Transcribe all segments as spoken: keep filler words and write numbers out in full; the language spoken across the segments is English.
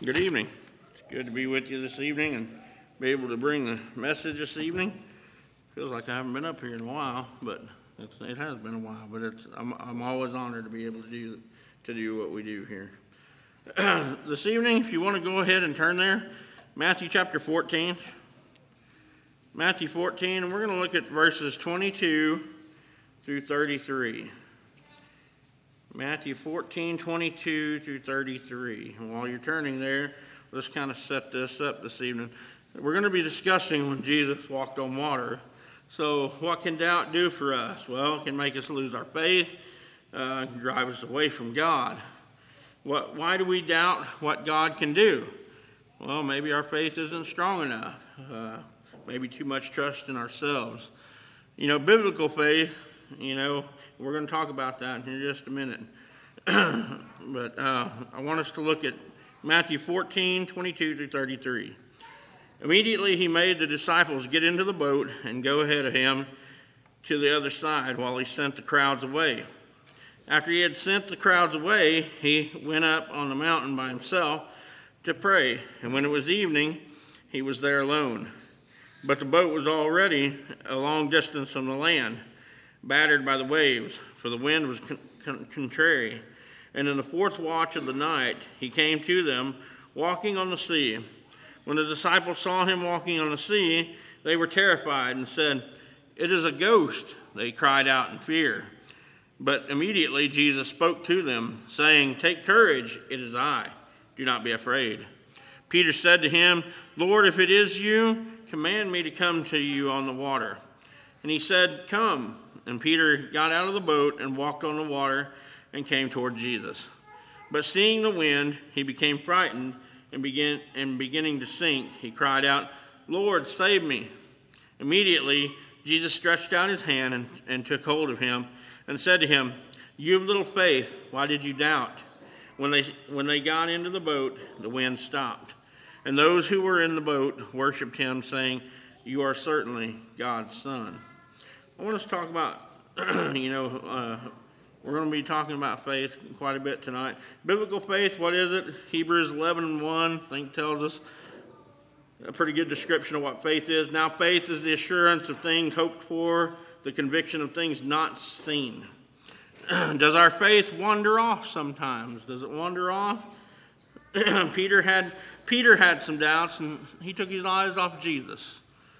Good evening. It's good to be with you this evening and be able to bring the message this evening. Feels like I haven't been up here in a while, but it's, it has been a while. But it's I'm, I'm always honored to be able to do to do what we do here. This evening, if you want to go ahead and turn there, Matthew chapter fourteen. Matthew fourteen, and we're going to look at verses twenty-two through thirty-three. Matthew fourteen, twenty-two through thirty-three. And while you're turning there, let's kind of set this up this evening. We're going to be discussing when Jesus walked on water. So what can doubt do for us? Well, it can make us lose our faith, uh, drive us away from God. What? Why do we doubt what God can do? Well, maybe our faith isn't strong enough. Uh, maybe too much trust in ourselves. You know, biblical faith, you know, we're going to talk about that in just a minute. but uh, I want us to look at Matthew fourteen, twenty-two through thirty-three. Immediately he made the disciples get into the boat and go ahead of him to the other side while he sent the crowds away. After he had sent the crowds away, he went up on the mountain by himself to pray. And when it was evening, he was there alone. But the boat was already a long distance from the land, battered by the waves, for the wind was con- con- contrary. And in the fourth watch of the night, he came to them, walking on the sea. When the disciples saw him walking on the sea, they were terrified and said, "It is a ghost," they cried out in fear. But immediately Jesus spoke to them, saying, "Take courage, it is I. Do not be afraid." Peter said to him, "Lord, if it is you, command me to come to you on the water." And he said, "Come." And Peter got out of the boat and walked on the water and came toward Jesus. But seeing the wind, he became frightened and began and beginning to sink, he cried out, "Lord, save me." Immediately Jesus stretched out his hand and, and took hold of him and said to him, "You of little faith, why did you doubt?" When they when they got into the boat, the wind stopped. And those who were in the boat worshipped him, saying, "You are certainly God's Son." I want us to talk about, you know, uh, we're going to be talking about faith quite a bit tonight. Biblical faith, what is it? Hebrews eleven and one, I think, tells us a pretty good description of what faith is. Now faith is the assurance of things hoped for, the conviction of things not seen. Does our faith wander off sometimes? Does it wander off? Peter had Peter had some doubts, and he took his eyes off Jesus.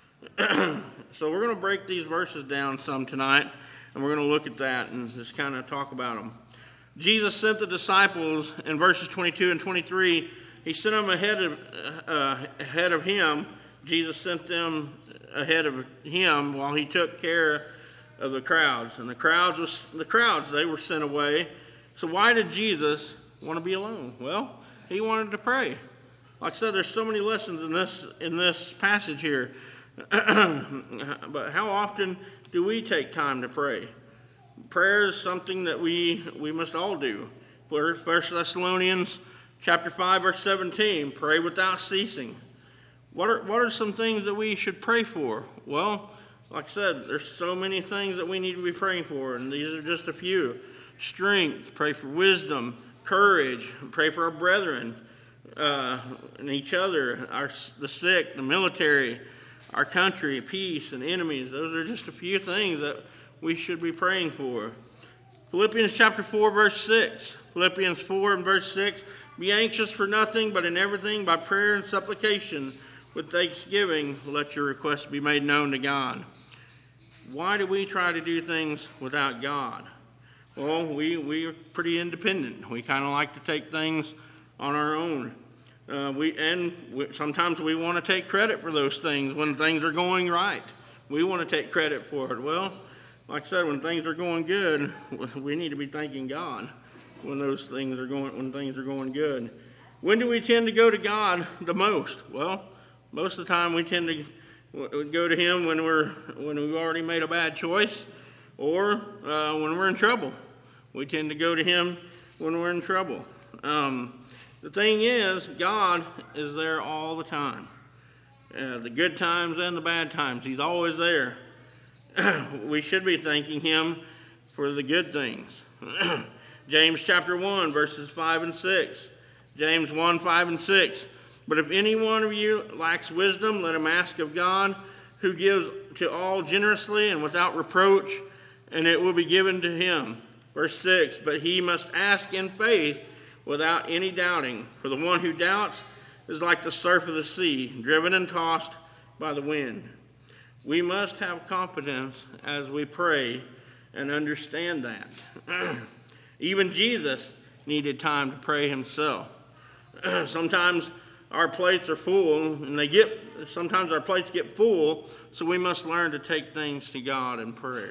So we're going to break these verses down some tonight, and we're going to look at that and just kind of talk about them. Jesus sent the disciples in verses twenty-two and twenty-three. He sent them ahead of uh, ahead of him. Jesus sent them ahead of him while he took care of the crowds. And the crowds was the crowds they were sent away. So why did Jesus want to be alone? Well, he wanted to pray. Like I said, there's so many lessons in this in this passage here. But how often do we take time to pray? Prayer is something that we we must all do. First Thessalonians chapter five, verse seventeen, pray without ceasing. What are what are some things that we should pray for? Well, like I said, there's so many things that we need to be praying for, and these are just a few. Strength, pray for wisdom, courage, pray for our brethren, uh, and each other, our the sick, the military, our country, peace, and enemies. Those are just a few things that we should be praying for. Philippians chapter four, verse six. Philippians four and verse six. Be anxious for nothing, but in everything by prayer and supplication with thanksgiving, let your requests be made known to God. Why do we try to do things without God? Well, we, we are pretty independent. We kind of like to take things on our own. Uh, we and we, sometimes we want to take credit for those things when things are going right. We want to take credit for it. Well, like I said, when things are going good, we need to be thanking God when those things are going when things are going good. When do we tend to go to God the most? Well, most of the time we tend to go to Him when we're when we've already made a bad choice, or uh, when we're in trouble. We tend to go to Him when we're in trouble. Um, The thing is, God is there all the time. Uh, the good times and the bad times. He's always there. We should be thanking Him for the good things. James chapter one, verses five and six. James one, five, and six. But if any one of you lacks wisdom, let him ask of God, who gives to all generously and without reproach, and it will be given to him. Verse six, but he must ask in faith without any doubting. For the one who doubts is like the surf of the sea, driven and tossed by the wind. We must have confidence as we pray and understand that. Even Jesus needed time to pray himself. Sometimes our plates are full, and they get sometimes our plates get full, so we must learn to take things to God in prayer.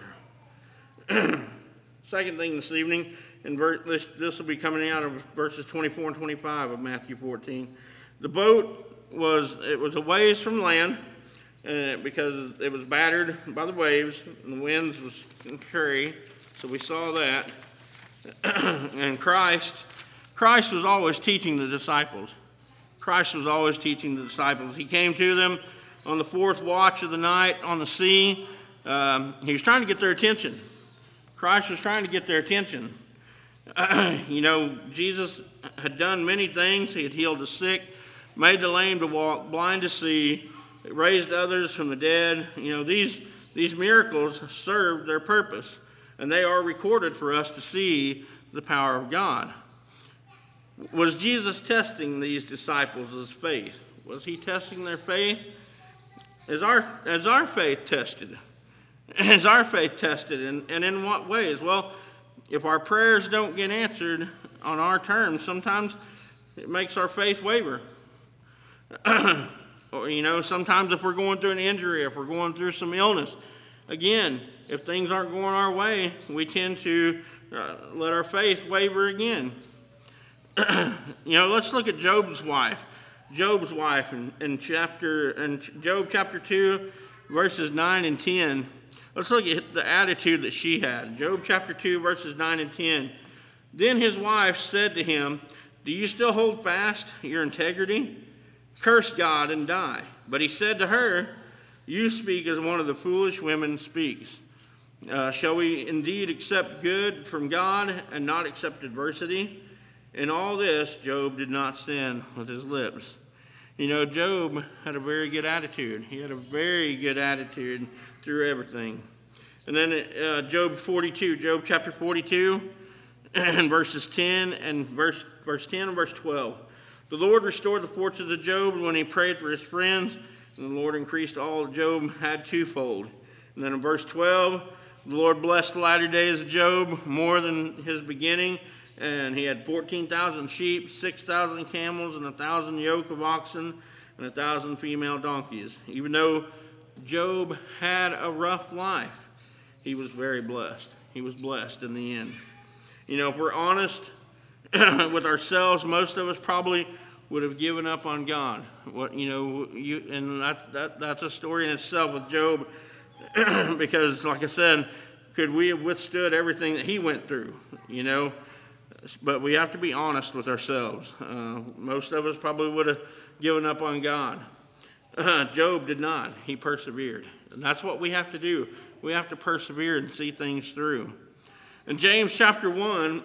Second thing this evening, and this, this will be coming out of verses twenty-four and twenty-five of Matthew fourteen. The boat was it was a ways from land, uh, because it was battered by the waves, and the winds was contrary. So we saw that. And Christ, Christ was always teaching the disciples. Christ was always teaching the disciples. He came to them on the fourth watch of the night on the sea. Um, he was trying to get their attention. Christ was trying to get their attention. You know, Jesus had done many things. He had healed the sick, made the lame to walk, blind to see, raised others from the dead. You know, these, these miracles served their purpose, and they are recorded for us to see the power of God. Was Jesus testing these disciples' faith? Was he testing their faith? Is our, is our faith tested? Is our faith tested? And, and in what ways? Well, if our prayers don't get answered on our terms, sometimes it makes our faith waver. Or, you know, sometimes if we're going through an injury, if we're going through some illness, again, if things aren't going our way, we tend to uh, let our faith waver again. You know, let's look at Job's wife. Job's wife in, in chapter in Job chapter two, verses nine and ten. Let's look at the attitude that she had. Job chapter two, verses nine and ten. Then his wife said to him, "Do you still hold fast your integrity? Curse God and die." But he said to her, "You speak as one of the foolish women speaks. Uh, shall we indeed accept good from God and not accept adversity?" In all this, Job did not sin with his lips. You know, Job had a very good attitude. He had a very good attitude through everything. And then uh, Job forty-two, Job chapter forty-two, and verses ten and verse verse ten and verse twelve. The Lord restored the fortunes of Job when he prayed for his friends, and the Lord increased all Job had twofold. And then in verse twelve, the Lord blessed the latter days of Job more than his beginning. And he had fourteen thousand sheep, six thousand camels, and a thousand yoke of oxen, and a thousand female donkeys. Even though Job had a rough life, he was very blessed. He was blessed in the end. You know, if we're honest with ourselves, most of us probably would have given up on God. What you know, you and that, that that's a story in itself with Job, because, like I said, could we have withstood everything that he went through? You know. But we have to be honest with ourselves. Uh, most of us probably would have given up on God. Uh, Job did not. He persevered. And that's what we have to do. We have to persevere and see things through. In James chapter one,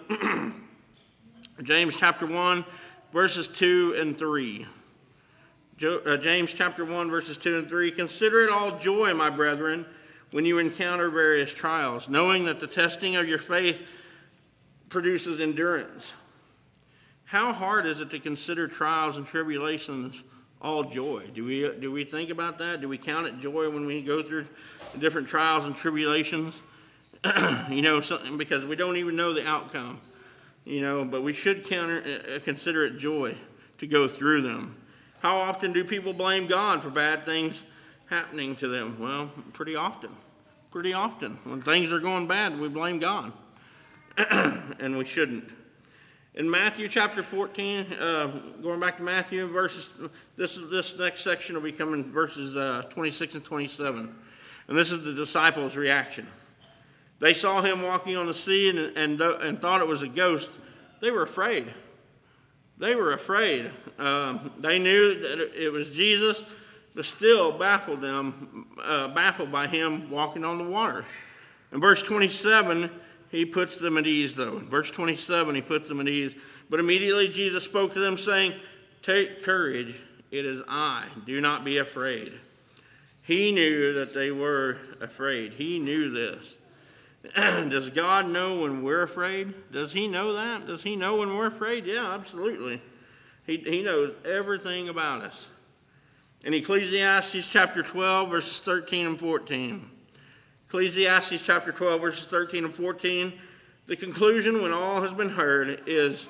James chapter one, verses two and three. Jo- uh, James chapter one, verses two and three. Consider it all joy, my brethren, when you encounter various trials, knowing that the testing of your faith produces endurance. How hard is it to consider trials and tribulations all joy? Do we do we think about that? Do we count it joy when we go through different trials and tribulations? You know, something because we don't even know the outcome. You know, but we should counter, uh, consider it joy to go through them. How often do people blame God for bad things happening to them? Well, pretty often. Pretty often. When things are going bad, we blame God. And we shouldn't. In Matthew chapter fourteen, uh, going back to Matthew, verses this this next section will be coming verses uh, twenty-six and twenty-seven, and this is the disciples' reaction. They saw him walking on the sea and and and thought it was a ghost. They were afraid. They were afraid. Um, they knew that it was Jesus, but still baffled them, uh, baffled by him walking on the water. In verse twenty-seven. He puts them at ease, though. In verse twenty-seven, he puts them at ease. But immediately Jesus spoke to them, saying, "Take courage, it is I. Do not be afraid." He knew that they were afraid. He knew this. Does God know when we're afraid? Does he know that? Does he know when we're afraid? Yeah, absolutely. He, he knows everything about us. In Ecclesiastes chapter twelve, verses thirteen and fourteen. Ecclesiastes chapter twelve, verses thirteen and fourteen. The conclusion, when all has been heard, is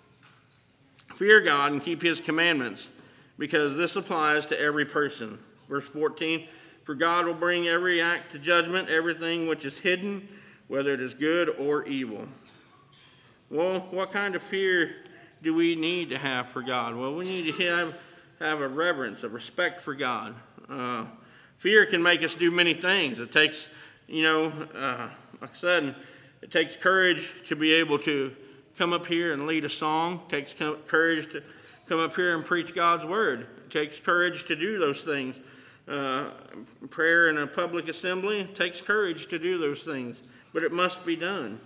fear God and keep his commandments, because this applies to every person. Verse fourteen, for God will bring every act to judgment, everything which is hidden, whether it is good or evil. Well, what kind of fear do we need to have for God? Well, we need to have, have a reverence, a respect for God. Uh, fear can make us do many things. It takes, you know, uh, like I said, it takes courage to be able to come up here and lead a song. It takes courage to come up here and preach God's word. It takes courage to do those things. Uh, prayer in a public assembly, it takes courage to do those things, but it must be done.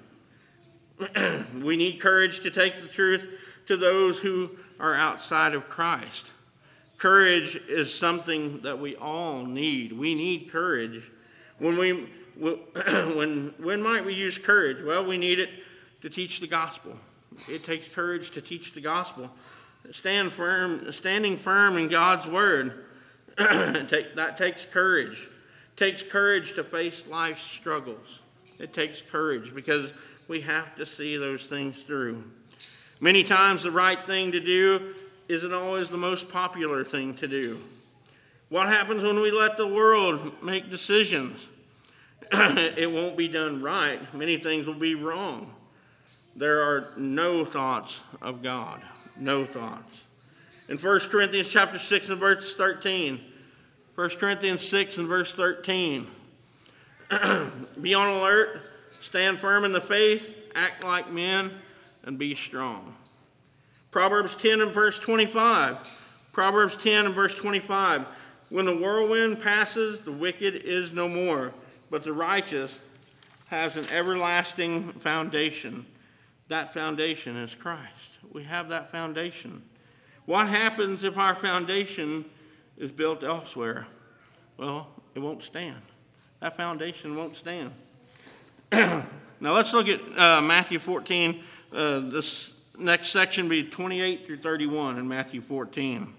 We need courage to take the truth to those who are outside of Christ. Courage is something that we all need. We need courage. When we when when might we use courage? Well, we need it to teach the gospel. It takes courage to teach the gospel. Stand firm, standing firm in God's word. Take, that takes courage. It takes courage to face life's struggles. It takes courage because we have to see those things through. Many times the right thing to do isn't always the most popular thing to do. What happens when we let the world make decisions? It won't be done right. Many things will be wrong. There are no thoughts of God. No thoughts. In First Corinthians chapter six and verse thirteen, First Corinthians six and verse thirteen, be on alert, stand firm in the faith, act like men, and be strong. Proverbs ten and verse twenty-five, Proverbs ten and verse twenty-five, when the whirlwind passes, the wicked is no more, but the righteous has an everlasting foundation. That foundation is Christ. We have that foundation. What happens if our foundation is built elsewhere? Well, it won't stand. That foundation won't stand. Now let's look at uh, Matthew fourteen. Uh, this next section will be twenty-eight through thirty-one in Matthew fourteen.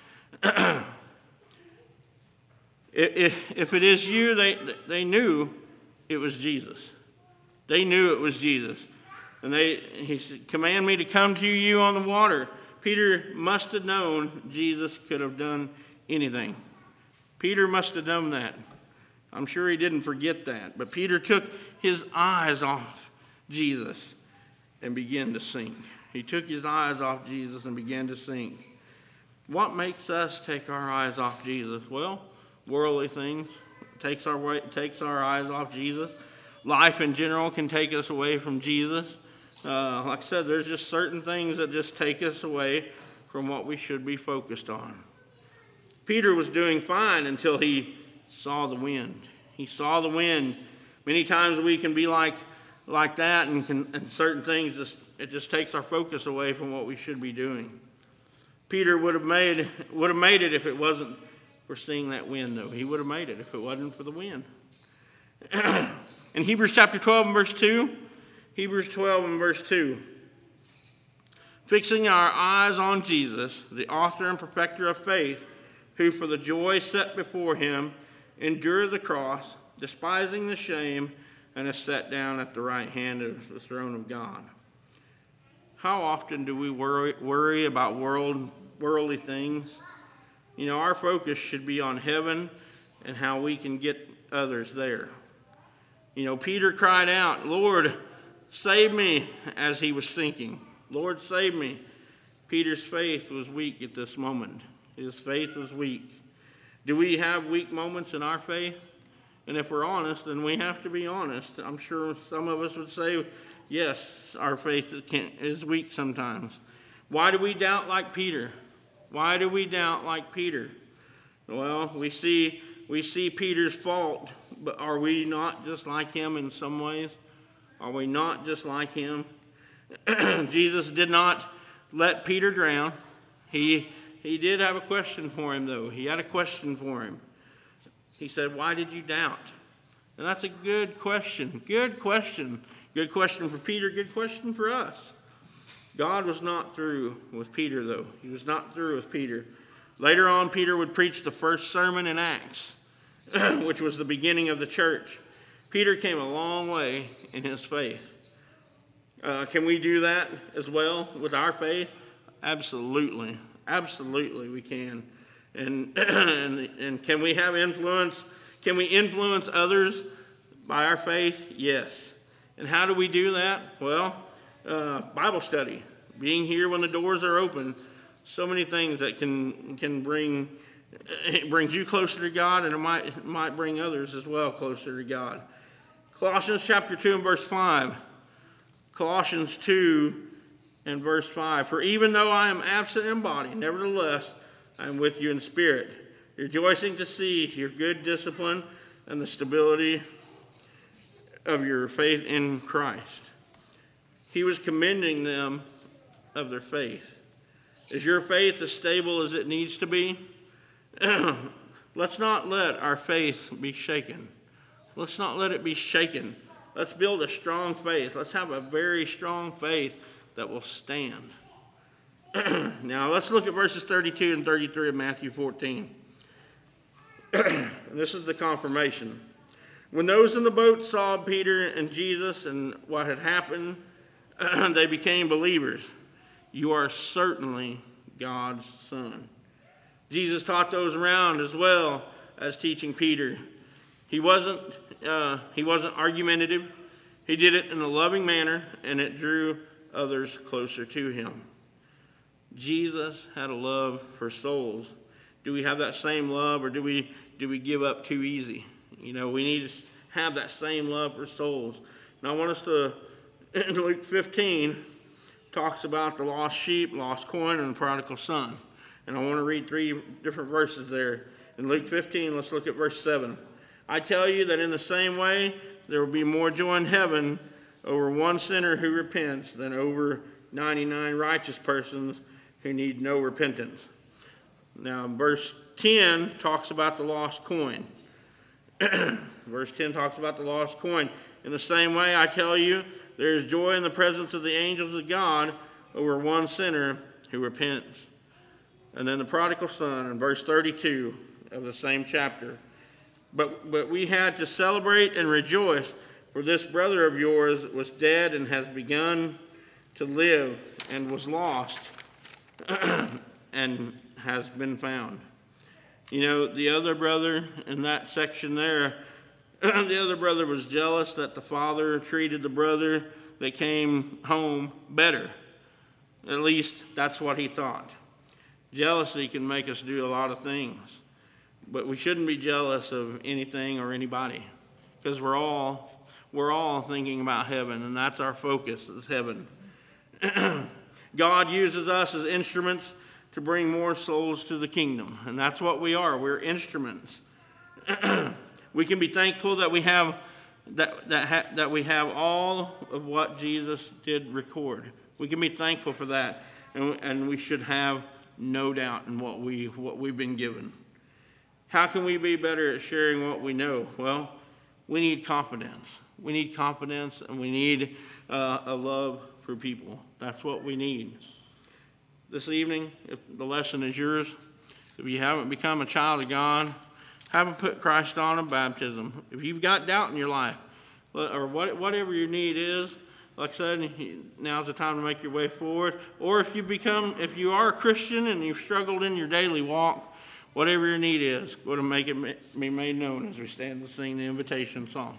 if, if it is you, they, they knew it was Jesus. They knew it was Jesus. And they, he said, command me to come to you on the water. Peter must have known Jesus could have done anything. Peter must have done that. I'm sure he didn't forget that. But Peter took his eyes off Jesus and began to sink. He took his eyes off Jesus and began to sink. What makes us take our eyes off Jesus? Well, worldly things. It takes our way, takes our eyes off Jesus. Life in general can take us away from Jesus. Uh, like I said, there's just certain things that just take us away from what we should be focused on. Peter was doing fine until he saw the wind. He saw the wind. Many times we can be like like that, and, can, and certain things, just it just takes our focus away from what we should be doing. Peter would have made would have made it if it wasn't for seeing that wind, though. He would have made it if it wasn't for the wind. In Hebrews chapter twelve and verse two, Hebrews twelve and verse two. Fixing our eyes on Jesus, the author and perfecter of faith, who for the joy set before him endured the cross, despising the shame, and is set down at the right hand of the throne of God. How often do we worry, worry about world, worldly things? You know, our focus should be on heaven and how we can get others there. You know, Peter cried out, Lord, save me, as he was sinking. Lord, save me. Peter's faith was weak at this moment. His faith was weak. Do we have weak moments in our faith? And if we're honest, then we have to be honest. I'm sure some of us would say, yes, our faith is weak sometimes. Why do we doubt like Peter? Why do we doubt like Peter? Well, we see we see Peter's fault, but are we not just like him in some ways? Are we not just like him? Jesus did not let Peter drown. He, he did have a question for him, though. He had a question for him. He said, why did you doubt? And that's a good question. Good question. Good question for Peter. Good question for us. God was not through with Peter, though. He was not through with Peter. Later on, Peter would preach the first sermon in Acts, which was the beginning of the church. Peter came a long way in his faith. Uh, can we do that as well with our faith? Absolutely. Absolutely we can. And, and, and can we have influence? Can we influence others by our faith? Yes. And how do we do that? Well, uh, Bible study. Being here when the doors are open. So many things that can can bring it brings you closer to God, and it might it might bring others as well closer to God. Colossians chapter two and verse five. Colossians two and verse five. For even though I am absent in body, nevertheless I am with you in spirit, rejoicing to see your good discipline and the stability of your faith in Christ. He was commending them of their faith. Is your faith as stable as it needs to be? Let's not let our faith be shaken. Let's not let it be shaken. Let's build a strong faith. Let's have a very strong faith that will stand. Now, let's look at verses thirty-two and thirty-three of Matthew fourteen. This is the confirmation. When those in the boat saw Peter and Jesus and what had happened, they became believers. You are certainly God's son. Jesus taught those around as well as teaching Peter. He wasn't, uh, he wasn't argumentative. He did it in a loving manner, and it drew others closer to him. Jesus had a love for souls. Do we have that same love, or do we do we give up too easy? You know, we need to have that same love for souls. And I want us to, in Luke fifteen, talks about the lost sheep, lost coin, and the prodigal son. And I want to read three different verses there. In Luke fifteen, let's look at verse seven. I tell you that in the same way, there will be more joy in heaven over one sinner who repents than over ninety-nine righteous persons who need no repentance. Now, verse ten talks about the lost coin. Verse ten talks about the lost coin. In the same way, I tell you, there is joy in the presence of the angels of God over one sinner who repents. And then the prodigal son in verse thirty-two of the same chapter. But, but we had to celebrate and rejoice, for this brother of yours was dead and has begun to live, and was lost and has been found. You know, the other brother in that section there, the other brother was jealous that the father treated the brother that came home better. At least that's what he thought. Jealousy can make us do a lot of things, but we shouldn't be jealous of anything or anybody, because we're all we're all thinking about heaven, and that's our focus, is heaven. God uses us as instruments to bring more souls to the kingdom, and that's what we are. We're instruments. We can be thankful that we have that that ha, that we have all of what Jesus did record. We can be thankful for that, and, and we should have no doubt in what we what we've been given. How can we be better at sharing what we know? Well, we need confidence. We need confidence, and we need uh, a love for people. That's what we need. This evening, if the lesson is yours, if you haven't become a child of God, haven't put Christ on in baptism, if you've got doubt in your life, or what, whatever your need is, like I said, now's the time to make your way forward. Or if you become, if you are a Christian and you've struggled in your daily walk, whatever your need is, go to make it be made known as we stand to sing the invitation song.